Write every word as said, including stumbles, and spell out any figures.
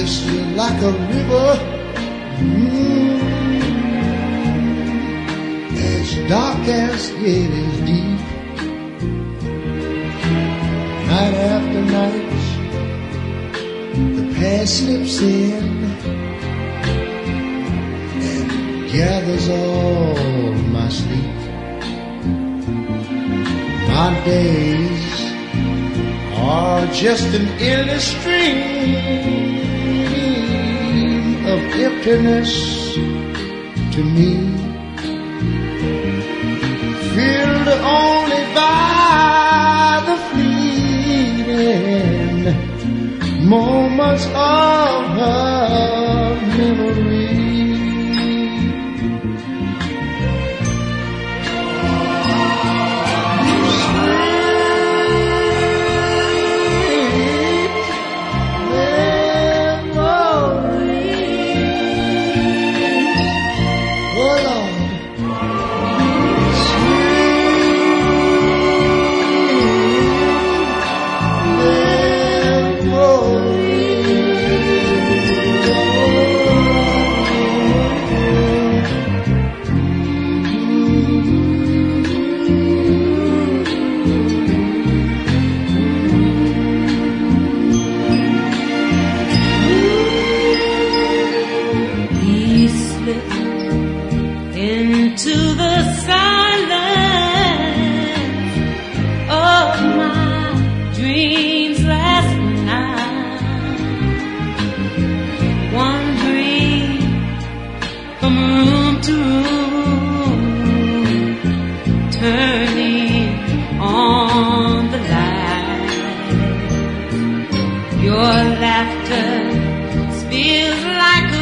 crystal like a river, mm, as dark as it is deep. Night after night, the past slips in and gathers all my sleep. My days are just an endless stream of emptiness to me, filled only by the fleeting moments of her memory. Into the silence of my dreams last night, wandering from room to room, turning on the light. Your laughter spills like a